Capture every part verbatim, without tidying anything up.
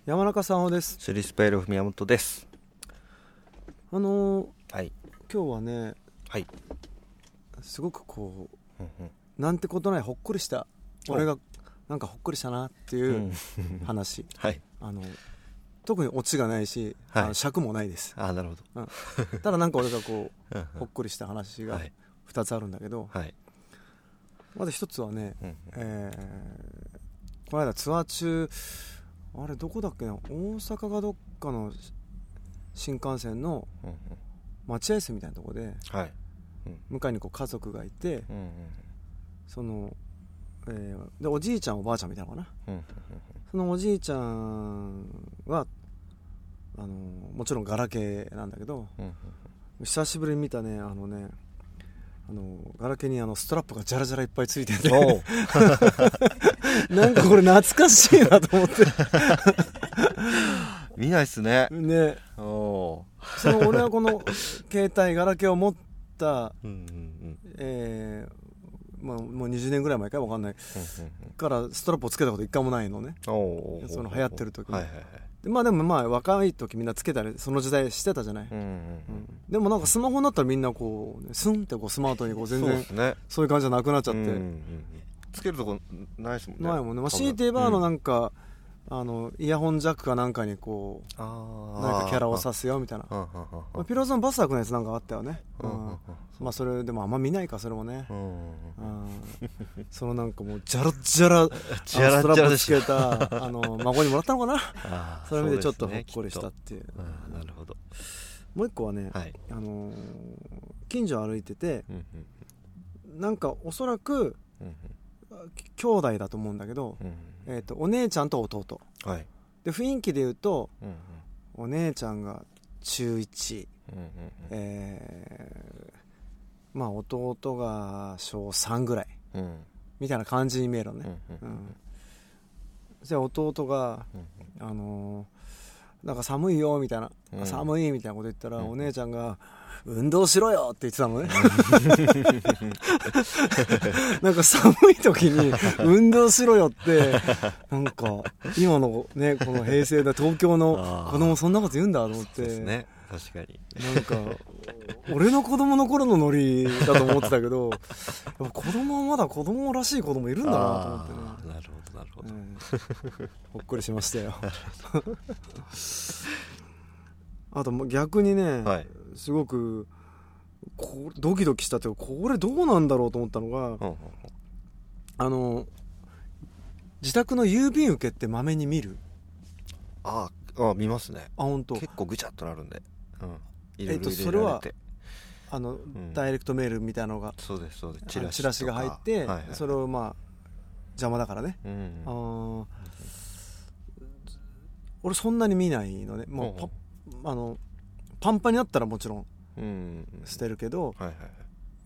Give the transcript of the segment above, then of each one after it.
山中さんです。 スリスペール宮本です。 あのーはい、 今日はね、 はい、 すごくこう、 うんうん、 なんてことないほっこりした俺がなんかほっこりしたなっていう話、 はい、 あの特にオチがないし、 はい、 あの尺もないです。 あ、なるほど、 うん、ただなんか俺がこうほっこりした話がふたつあるんだけど、 はい、 まずひとつはね、 うんうん、 えー、この間ツアー中、あれどこだっけな、大阪がどっかの新幹線の待合室みたいなところで、 はい、うん、 向かいにこう家族がいて、 うんうん、 その、えー、でおじいちゃんおばあちゃんみたいなのかな、うんうんうん、そのおじいちゃんはあのもちろんガラケーなんだけど、うんうんうん、久しぶりに見たね、あのねあのガラケーにあのストラップがジャラジャラいっぱいついててなんかこれ懐かしいなと思って見ないっすね。 ね、おその俺はこの携帯ガラケーを持った、うんうんうん、えーまあ、もうにじゅうねんぐらい前か分かんないからストラップをつけたこと一回もないのね、その流行ってる時に、はいはいはい、でまあでもまあ若い時みんなつけたりその時代してたじゃない、うんうんうん、でもなんかスマホになったらみんなこう、ね、スンってこうスマートにこう全然 そう、ね、そういう感じじゃなくなっちゃって、うんうんうん、 つけるとこないですもんね。 ないもんね、まあ、強いて言えばあのなんか、うん、あのイヤホンジャックかなんかにこうなんかキャラを挿すよみたいな、まあ、ピローズのバスタークのやつなんかあったよね、うんうん、まあそれでもあんま見ないかそれもね、うんうんうん、そのなんかもうジャラジャラストラップつけたあの孫にもらったのかなあそれ見てちょっとほっこりしたっていう、 あ、なるほど。 もう一個はね、はい、あのー、近所を歩いてて、うんうん、なんかおそらく、うんうん、兄弟だと思うんだけど、うんうん、えーと、お姉ちゃんと弟、はい、で雰囲気で言うと、うんうん、お姉ちゃんが中いち、うんうんうん、えーまあ、弟が小さんぐらい、うん、みたいな感じに見えるのね、うんうんうん、じゃあ弟が、うん、あのー、なんか寒いよみたいな、うん、寒いみたいなこと言ったら、うん、お姉ちゃんが運動しろよって言ってたのねなんか寒い時に運動しろよってなんか今のねこの平成で東京の子供そんなこと言うんだと思って。そうですね、 確かになんか俺の子供の頃のノリだと思ってたけどやっぱ子供はまだ子供らしい子供いるんだなと思ってね。 なるほどなるほど、 うん、ほっこりしましたよあと逆にね、はい、すごくこドキドキしたというかこれどうなんだろうと思ったのが、うんうんうん、あの自宅の郵便受けってまめに見る？ ああ、見ますね。 あ、本当。結構ぐちゃっとなるんで、うん、いろいろ入れられて、えっと、 それはあの、うん、ダイレクトメールみたいなのがそうですそうですチラシチラシが入って、はいはいはい、それをまあ邪魔だからね、うん、あ、うん、俺そんなに見ないのね。もうパ、うん、あのパンパンになったらもちろん捨てるけど、うん、はいはいはい、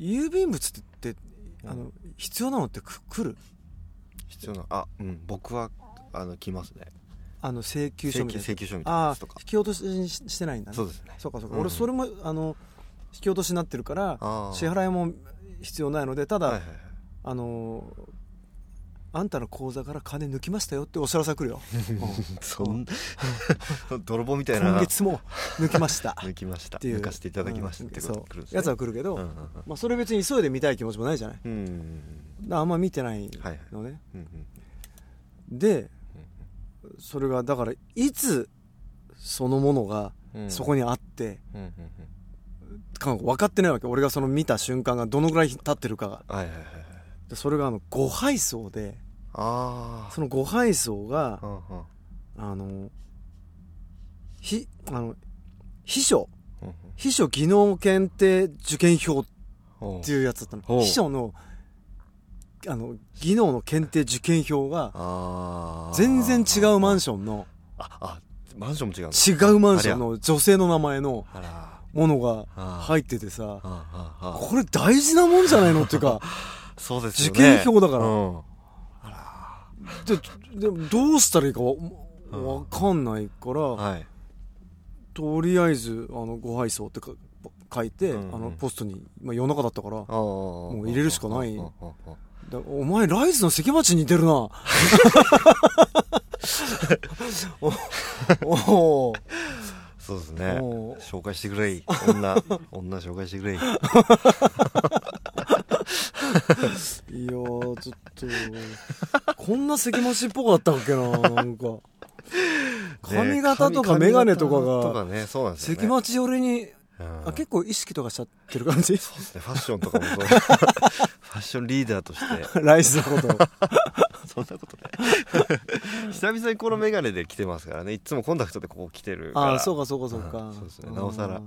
郵便物って、うん、あの必要なのってく来る？ 必要な、あ、うん、僕はあの来ますね。 あの請求書みたいな、 請求書みたいなやつとか。 引き落としにしてないんだね。 そうですね。 そうかそうか、うん、俺それもあの引き落としになってるから支払いも必要ないので、ただ、はいはいはい、あのあんたの口座から金抜きましたよってお知らせが来るよそん泥棒みたいな。 今月も抜きました抜きました抜かせていただきましたってことが来るんですね。 やつは来るけど、うんうんうん、まあ、それ別に急いで見たい気持ちもないじゃない、うんうんうん、だからあんま見てないのね、はいはい、うんうん、でそれがだからいつそのものがそこにあって、うんうんうん、分かってないわけ。俺がその見た瞬間がどのぐらい経ってるかが、はいはいはい、でそれがあのご配送で、あ、そのご配送が、うんうん、あのひあの秘書、うんうん、秘書技能検定受験票っていうやつだったの。秘書のあの技能の検定受験票が全然違うマンションの、 ああマンションも違う違うマンションの女性の名前のものが入っててさ、これ大事なもんじゃないのっていうかそうですよね、 受験票だから、うん、あらで, でもどうしたらいいかわかんないから、うん、はい、とりあえずあのご配送ってか書いて、うんうん、あのポストに、まあ、夜中だったからもう入れるしかない。だお前ライズの関町に似てるなおおそうですね。紹介してくれい。女女紹介してくれい。いやーちょっとこんな関町っぽかったっけな。なんか髪型とか眼鏡とかが関町寄りに、あ結構意識とかしちゃってる感じ。 そうですね。ファッションとかもそうファッションリーダーとしてライスのことそんなことね久々にこの眼鏡で来てますからね。いつもコンタクトでここ来てるから。 ああそうかそうかそうか、うん、 そうですね。なおさら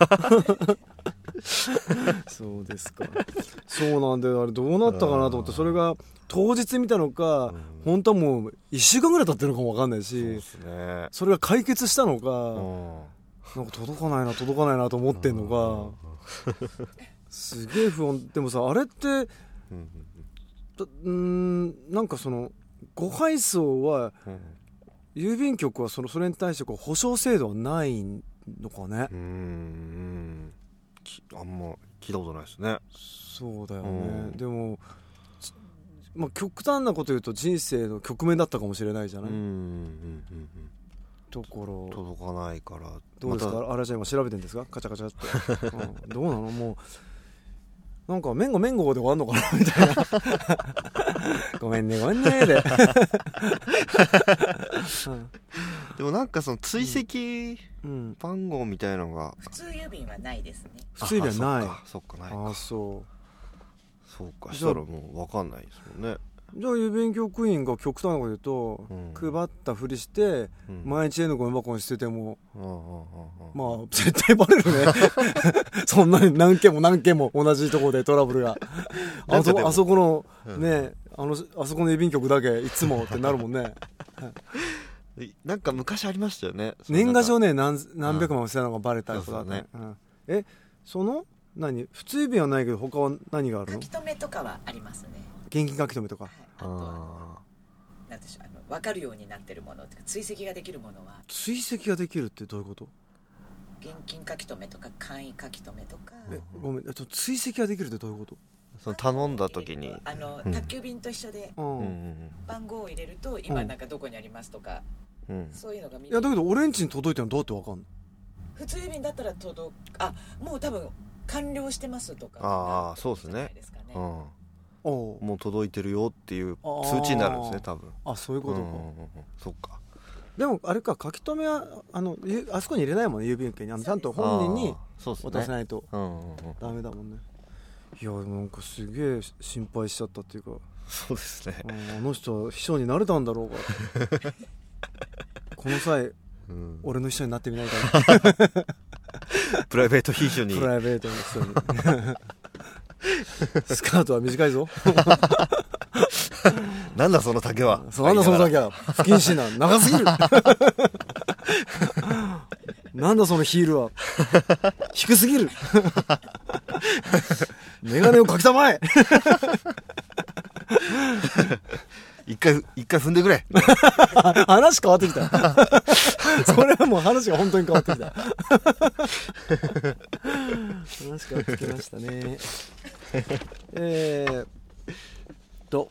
そうですか。そうなんだよ。あれどうなったかなと思って、それが当日見たのか、うん、本当はもういっしゅうかんぐらい経ってるのかも分かんないし、そうですね、それが解決したのか、うん、なんか届かないな届かないなと思ってんのか、うん、すげえ不穏。でもさあれって、うん、んなんかそのご配送は、うん、郵便局はそのそれに対してこう保証制度はないのかね。うーんあんま聞いたことないですね。 そうだよね、うん、でも、まあ、極端なこと言うと人生の局面だったかもしれないじゃない。うんうんうんうん、ところ届かないから。 どうですか、ま、あらちゃん今調べてるんですか、カチャカチャって、うん、どうなの。もうなんかめんごめんごで終わんのかなみたいなごめんねごめんねで、 うん、でもなんかその追跡番号みたいのが、 普通郵便はないですね。 普通郵便はない。 そっかないか。 あそうそうか。したらもう分かんないですもんね。 じゃあ郵便局員が極端なこと言うと、うん、配ったふりして、うん、毎日 N ゴミ箱に捨てても、うん、まあ絶対バレるねそんなに何件も何件も同じところでトラブルがあそこ、あそこの、うん、ねあのあそこの郵便局だけいつもってなるもんねなんか昔ありましたよね。 年賀状ね 何, 何百万も捨てたのがバレたりとかね、うん、えその何普通郵便はないけど他は何があるの。 書き留めとかはありますね。 現金書き留めとか、はい、 あとはなんでしょう、あの分かるようになってるものっていうか追跡ができるものは。 追跡ができるってどういうこと。 現金書き留めとか簡易書き留めとか。 えごめん、追跡ができるってどういうこと。 その頼んだ時にあの、うん、宅急便と一緒で、うん、番号を入れると今なんかどこにありますとか、うん、そういうのが見える。 いやだけど俺ん家に届いてるのどうやって分かんの。 普通郵便だったら届く、あもう多分完了してますとか。 ああそうですね、うん、もう届いてるよっていう通知になるんですね多分。 あそういうことか、うんうんうん、 そっか。 でもあれか、書き留めはあのあそこに入れないもんね、郵便受けに。あのちゃんと本人に渡せないとダメだもんね。いやなんかすげえ心配しちゃったっていうか。 そうですね、 あの人は秘書になれたんだろうかこの際、うん、俺の秘書になってみないかなプライベート秘書に。 プライベートの秘書にスカートは短いぞなんだその丈は。 なんだその丈は不謹慎な長すぎるなんだそのヒールは低すぎるメガネをかきたまえ一回一回踏んでくれ話変わってきたそれはもう話が本当に変わってきた話変わってきましたねえーっと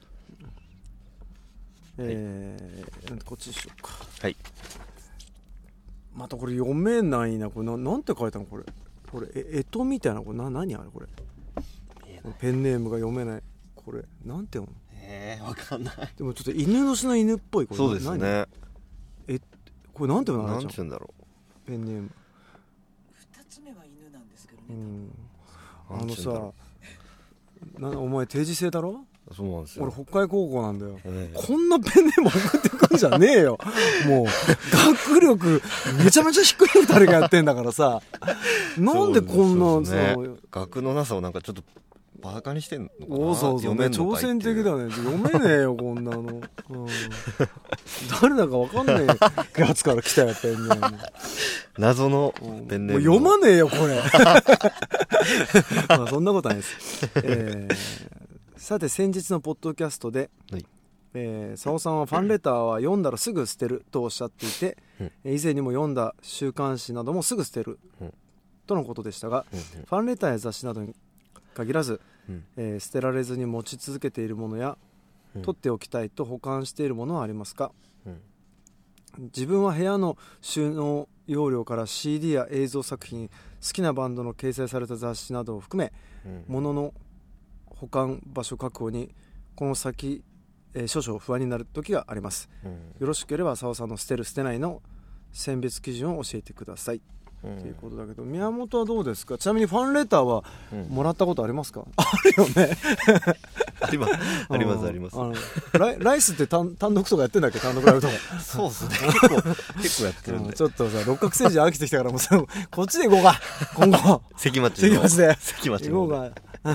えー、はい、こっちにしようか。 はい。 またこれ読めないな。これ な, なんて書いたのこれ。これええとみたいな、これな何あれこれ。ペンネームが読めない。これなんて読むの。 えー、わかんない。 でもちょっと犬年の犬っぽい。これそうですね。 えこれなんて読むの。 なんて言うんだろう。ペンネーム。 二つ目は犬なんですけどね。 うん。あのさ、なお前定時制だろ。 そうなんですよ。 俺北海高校なんだよ、えー、こんなペンネーム送ってくるんじゃねえよもう学力めちゃめちゃ低いふたりがやってんだからさなんでこんなさ、ね、 学のなさをなんかちょっとバカにしてんのかな。 おそうそう、ね、挑戦的だね。読めねえよこんなの、うん、誰だか分かんねえやつから来たよペンネーム謎のペンネーム、 もう読まねえよこれまあそんなことないです、えーさて先日のポッドキャストで、はいえー、佐尾さんはファンレターは読んだらすぐ捨てるとおっしゃっていて、うん、以前にも読んだ週刊誌などもすぐ捨てる、うん、とのことでしたが、うんうん、ファンレターや雑誌などに限らず、うんえー、捨てられずに持ち続けているものや、うん、取っておきたいと保管しているものはありますか、うん、 自分は部屋の収納容量から シーディー や映像作品、好きなバンドの掲載された雑誌などを含め、うん、物の保管場所確保にこの先、えー、少々不安になる時があります、うん、よろしければ澤さんの捨てる捨てないの選別基準を教えてください、うん、ということだけど、宮本はどうですか？ちなみにファンレターはもらったことありますか？うん、あるよねありますありますあります。あのライ、ライスって単単独とかやってんだっけ？単独ライブとかそうですね、結構結構やってるんで、 ちょっとさ六角星人飽きてきたからもうさこっちで行こうか今後関町関町で関町行こうか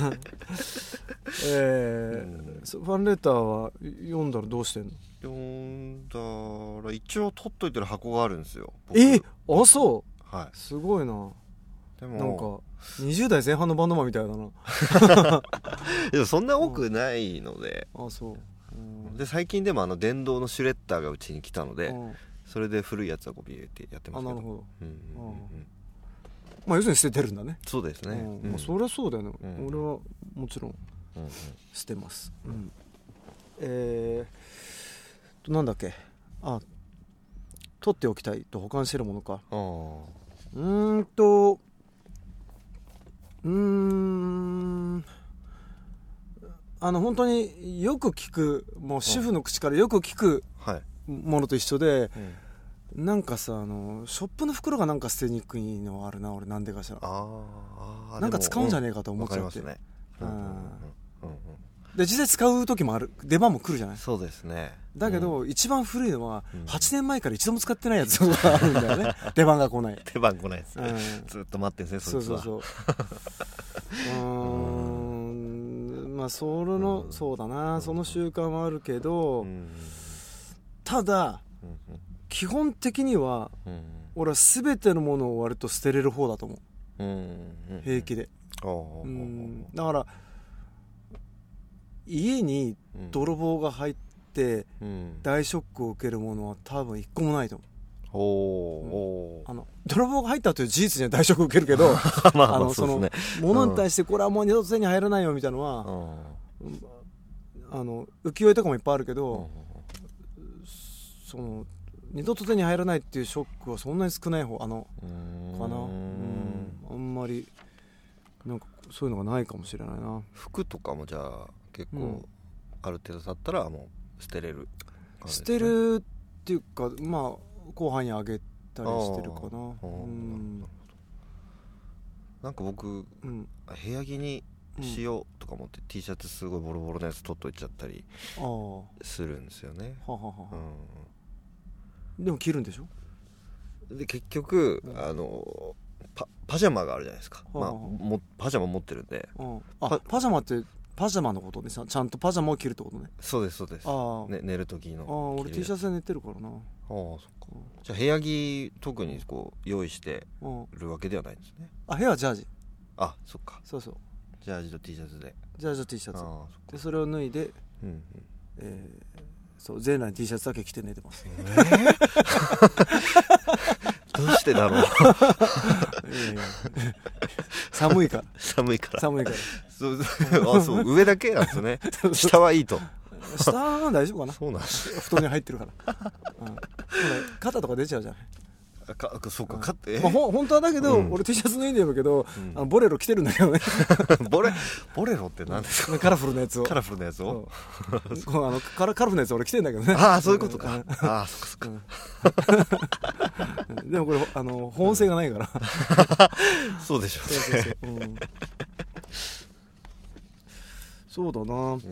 えー、ファンレターは読んだらどうしてんの？ 読んだら一応取っといてる箱があるんですよ。 えあそう、 はい、 すごいな。 でもなんかにじゅう代前半のバンドマンみたいだなでもそんな多くないので、 うん、あそう、 うん、で最近でもあの電動のシュレッダーがうちに来たので、うん、それで古いやつはこうビューってやってますけど。 あなるほど、 うんうんうん、 まあ要するに捨ててるんだね。 そうですね、 うんうん、まあ、そりゃそうだよね、うん、俺はもちろん捨てます、うんうん、えーとなんだっけ、あ取っておきたいと保管してるものか。あうーんとうーんあの本当によく聞く、もう主婦の口からよく聞くものと一緒で、はいうん、なんかさあのショップの袋がなんか捨てにくいのあるな俺、なんでかしら。あなんか使うんじゃねえかと思っちゃって、うんで実際使う時もある、出番も来るじゃない。 そうですね。 だけど、うん、一番古いのははちねんまえから一度も使ってないやつがあるんだよね出番が来ない。 出番来ないです、うん、ずっと待ってるんですね、そいつは。そうそうそううーんまあそれの、うん、そうだな、その習慣はあるけど、うん、ただ、うん、基本的には、うん、俺は全てのものを割と捨てれる方だと思う、うん、平気で、うん、だから家に泥棒が入って大ショックを受けるものは多分一個もないと思う。おうん、あの泥棒が入ったという事実には大ショックを受けるけどまあ、あのその物に対してこれはもう二度と手に入らないよみたいなのは、うん、あの浮世絵とかもいっぱいあるけど、うん、その二度と手に入らないっていうショックはそんなに少ない方あのかな、うん、あんまりなんかそういうのがないかもしれないな。 服とかもじゃあ結構、うん、ある程度だったらもう捨てれる、 ね、捨てるっていうかまあ後輩にあげたりしてるかな、うん、 なんか僕、うん、部屋着にしようとか思って、うん、T シャツすごいボロボロのやつ取っといちゃったりするんですよね。はははは、 うん、でも着るんでしょ。 で結局、うん、あの パ, パジャマがあるじゃないですか、はははまあ、もパジャマ持ってるんで、 うん、あパ, パジャマってパジャマのことね、ちゃんとパジャマを着るってことね。 そうですそうです、あ、ね、寝る時の。 ああ俺 T シャツで寝てるからな。ああそっか、うん、じゃあ部屋着特にこう用意してるわけではないんですね。 あ部屋はジャージ。 あそっか、 そうそう、 ジャージと T シャツで、 ジャージと T シャツでそれを脱いで、うんうんえー、そう全裸に T シャツだけ着て寝てます、えー、 どうしてだろういやいや寒いから寒いから寒いからそうあそう上だけなんですね下はいいと。 下は大丈夫かな。 そうなんです、 布団に入ってるから、うん、肩とか出ちゃうじゃない。 かそうか、うん、 まあ、ほ本当はだけど、うん、俺 T シャツ脱いでるけど、うん、あのボレロ着てるんだけどねボレボレロって何ですか。 カラフルなやつをカラフルなやつをこうあのカラカラフルなやつ俺着てるんだけどね。 ああそういうことか、うん、ああそっかそっか、 うん、でもこれあの保温性がないからそうでしょうね。そうそうそう、うんそうだな、うん、うん、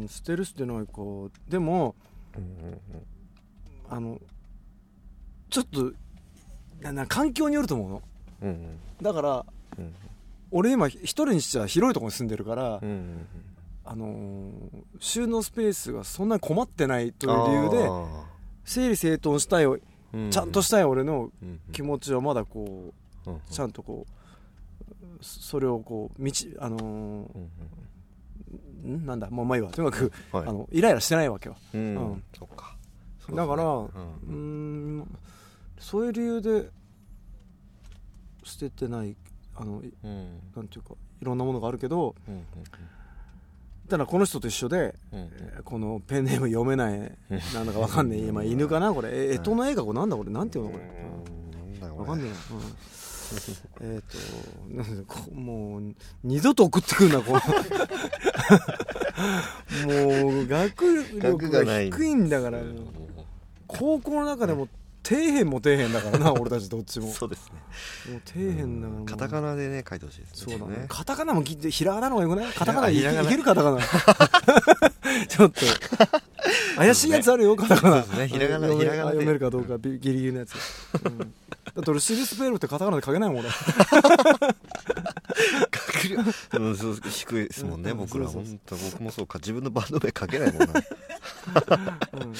捨てる捨てないか。でも、うんうんうん、あのちょっとなな環境によると思うの、うんうん、だから、うん、俺今一人にしちゃ広いところに住んでるから、うんうんうん、あのー、収納スペースがそんなに困ってないという理由で整理整頓したい、うんうん、ちゃんとしたい俺の気持ちはまだこう、うんうん、ちゃんとこうそれをこう道あのーうんうんんなんだもうまあいいわ、とにかく、はい、あのイライラしてないわけよ、うんうん、そっか、そうですね、だから、うん、うーんそういう理由で捨ててないあの、うん、なんていうかいろんなものがあるけど、うんうんうん、 ただこの人と一緒で、うんうん、このペンネーム読めないなんだかわかんない今犬かなこれえ干支の絵がこれなんだこれなんていうのこれ、うん、わかんないよ、うん、えっともう二度と送ってくるなこのもう学力が低いんだから高校の中でも底辺も底辺だからな俺たちどっちもそうですねもう底辺だからもうカタカナでね書いてほしいですねそうだねカタカナも聞いてひらがなの方がよくないカタカナいけるカタカナちょっと怪しいやつあるよカタカナそうですねひらがなひらがな読めるかどうかギリギリのやつ、うん、だって俺シリスペールってカタカナで書けないもん俺学力、うん、そう低いですもんね、うん、僕ら本当僕もそうか自分のバンド名書けないもんな、うん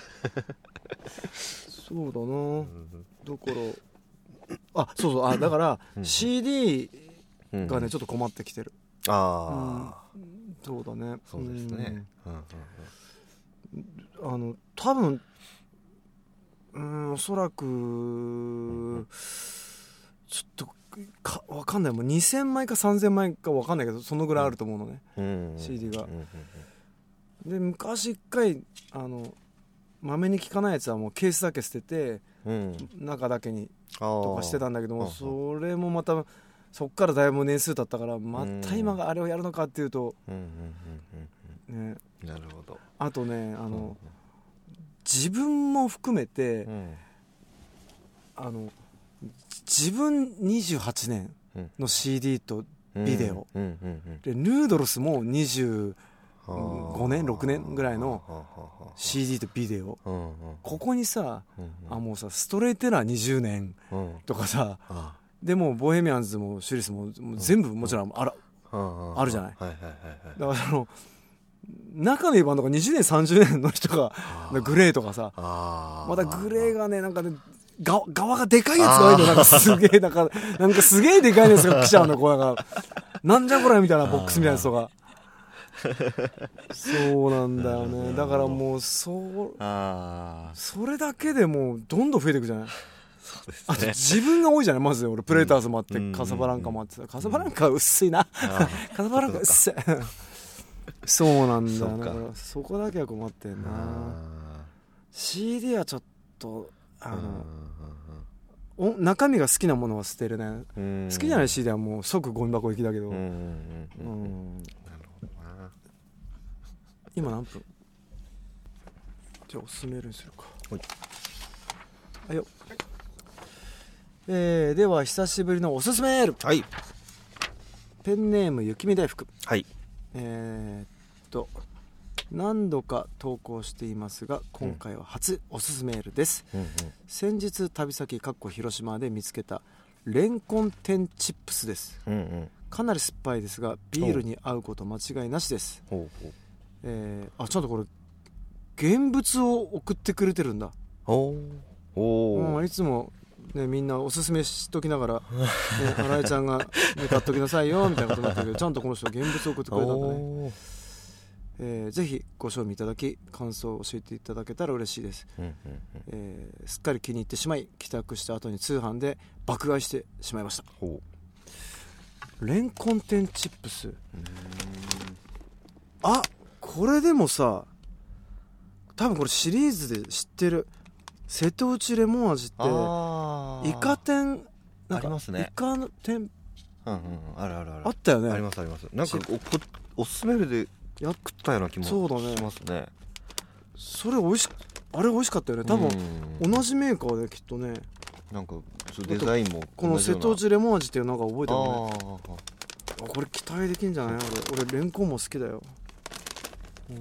そうだな、うん、だからあそうそうあだから シーディー がね、うん、ちょっと困ってきてるああ、 うん、そうだねそうですね、うんうんうん、あの多分うんおそらく、うん、ちょっとか分かんないもうにせんまいかさんぜんまいか分かんないけどそのぐらいあると思うのね、うん、シーディー が、うんうんうん、で昔一回あのまめに聞かないやつはもうケースだけ捨てて、うん、中だけにとかしてたんだけどもそれもまたそっからだいぶ年数経ったからまた今があれをやるのかっていうと、ね、 なるほどあとねあの、うん、自分も含めて、うん、あの自分にじゅうはちねんの シーディー とビデオ、でヌードルスもにじゅうごねんろくねんぐらいの シーディー とビデオ、うんうん、ここにさ、うんうん、あもうさストレイテラーにじゅうねんとかさ、うん、でもボヘミアンズもシュリス も, もう全部もちろん あ, ら、うん、あるじゃない、はいはいはいはい、だからその仲のいいバンドがにじゅうねんさんじゅうねんの人がグレーとかさまたグレーがねなんかねが側がでかいやつが多いのなんかすげえなんかなんかすげえでかいやつが来ちゃうのこうだからなんじゃこれみたいなボックスみたいなやつとかそうなんだよねだからもうそうあそれだけでもうどんどん増えていくじゃないそうですね、 あと自分が多いじゃないまず俺プレーターズもあって、うん、カサバランカもあってカサバランカは薄いな、うん、カサバランカ薄いそうなんだよねだからそこだけは困ってんな シーディー はちょっとあのお中身が好きなものは捨てるね好きじゃない シーディー はもう即ゴミ箱行きだけどうんうんうん今何分じゃあおすすめメールにするかはいはいよ、えー、では久しぶりのおすすめメールはいペンネーム雪見大福はいえー、っと何度か投稿していますが今回は初おすすめメールです、うんうんうん、先日旅先かっこ広島で見つけたレンコン天チップスです、うんうん、かなり酸っぱいですがビールに合うこと間違いなしです。ほうほうえー、あちゃんとこれ現物を送ってくれてるんだおお、うん、いつも、ね、みんなおすすめしときながら、ね、新井ちゃんが、ね、買っときなさいよみたいなことになってるけどちゃんとこの人現物を送ってくれたんだね、えー、ぜひご賞味いただき感想を教えていただけたら嬉しいです、うんうんうんえー、すっかり気に入ってしまい帰宅した後に通販で爆買いしてしまいました。ほうレンコン天チップスうーんあこれでもさ多分これシリーズで知ってる瀬戸内レモン味ってイカ天なんかありますねイカの天、うんうん、 あるあるあるあったよねありますありますなんか お, おすすめでやったような気もしますね。 それ美味しあれ美味しかったよね多分同じメーカーできっとねなんかデザインもこの瀬戸内レモン味っていうのが覚えてるねあこれ期待できんじゃない俺俺レンコンも好きだようん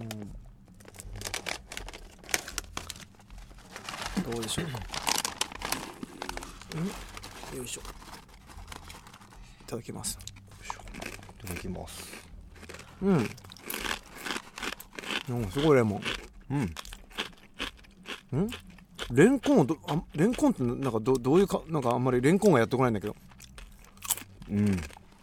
どうでしょうかんよいしょいただきますいただきますうんうんすごいレモンうんんレンコンをどあレンコンってなんか ど, どういうかなんかあんまりレンコンがやってこないんだけどうん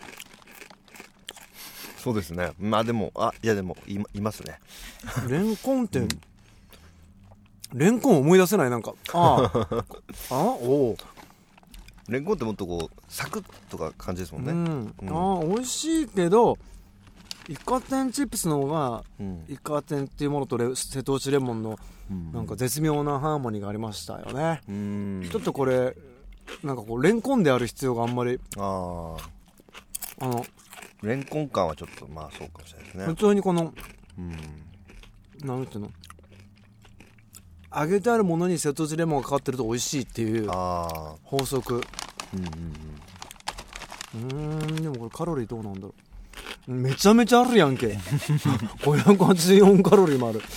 そうですねまあでもあいやでも い, いますねレンコンって、うん、レンコン思い出せないなんかあああおレンコンってもっとこうサクッとか感じですもんね、 うんうん、ああ美味しいけどイカ天チップスの方が、うん、イカ天っていうものとレ瀬戸内レモンのなんか絶妙なハーモニーがありましたよね、うん、ちょっとこれなんかこうレンコンである必要があんまりああのレンコン感はちょっとまあそうかもしれないですね。 普通にこの、うん、なんていうの揚げてあるものに瀬戸内レモンがかかってると美味しいっていう法則。うんうんうん、うーんでもこれカロリーどうなんだろう。めちゃめちゃあるやんけごひゃくはちじゅうよんカロリーもある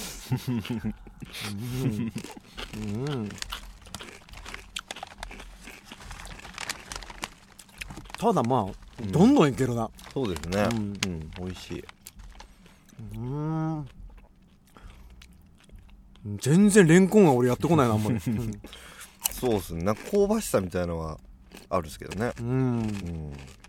うん、うん、ただまあ、うん、どんどんいけるな。 そうですね、うん、うん、美味しい。うーん全然レンコンが俺やってこないなあんまり、うん、 そうですね。なんか香ばしさみたいなのはあるんですけどね。うん、うん、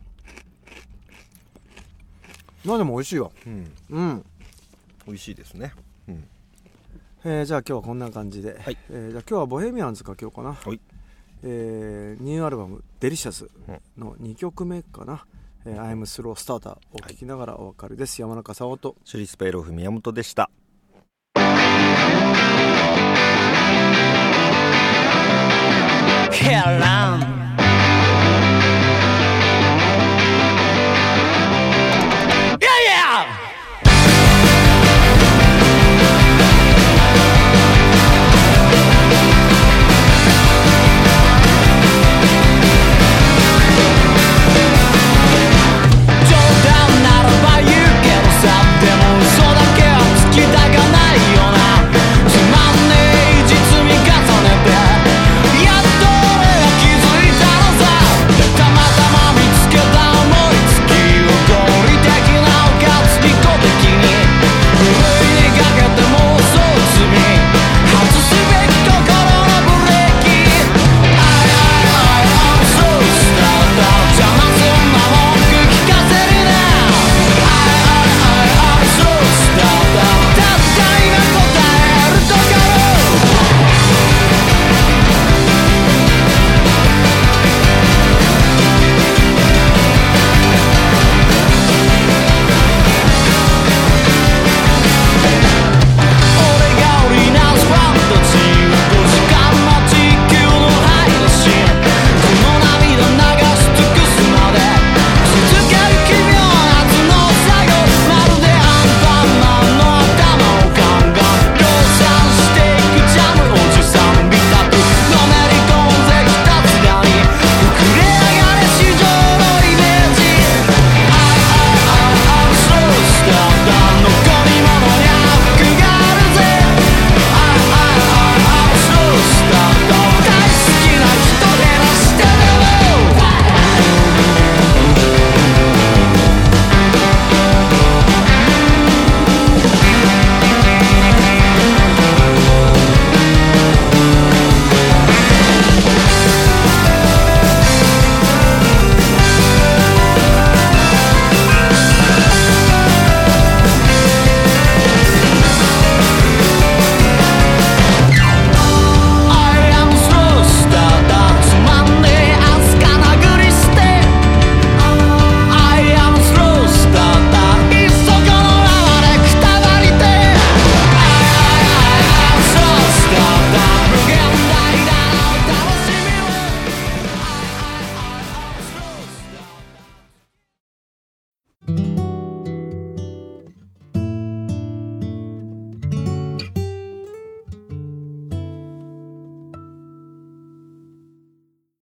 まあでも美味しいわ。うん、 うん、美味しいですね。うん、 えー、じゃあ今日はこんな感じで、はい、えー、じゃあ今日はボヘミアンズかけようかな。はい、えー、ニューアルバムデリシャスのにきょくめかな、うん、えー、I'm Slow Starter を聴きながらお別れです。はい、山中沙央とシュリスペイロフ宮本でした。 Hell on